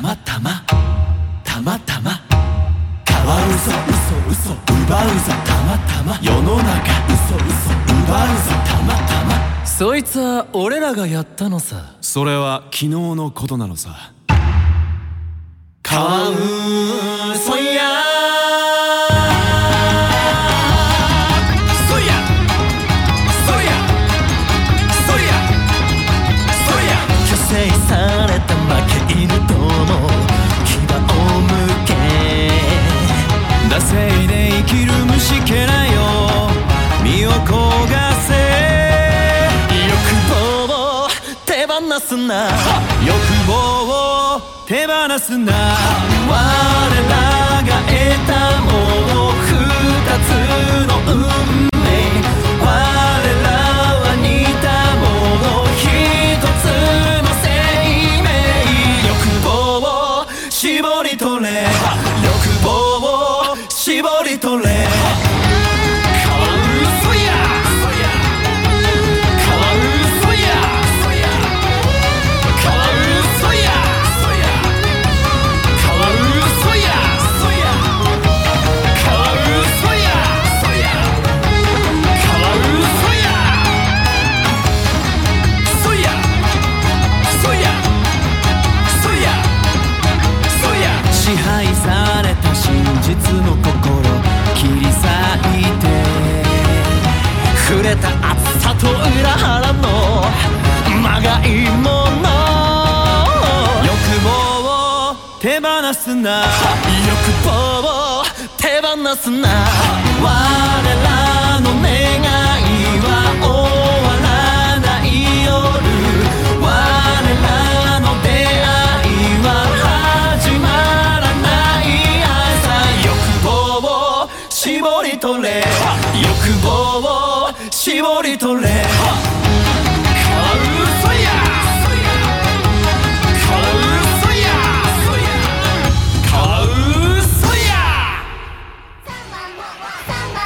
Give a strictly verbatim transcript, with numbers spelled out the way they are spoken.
たまたまたまたま変わるぞ嘘嘘奪うぞたまたま世の中嘘嘘奪うぞたまたまそいつは俺らがやったのさ。 それは昨日のことなのさ。 カワウソやそやそやそやそや虚勢された負け犬ども牙を向け惰性で生きる虫けらよ身を焦がせ欲望を手放すな欲望を手放すな我らが得たもの二つの運命我らは似たもの一つの生命欲望を絞り取れ欲望を絞り取れ支配された真実の心切り裂いて触れた熱さと裏腹のまがいもの欲望を手放すな欲望を手放すな我らの願いは終わらない夜我らの出会いは始まらない朝欲望を絞り取れ欲望を絞り取れ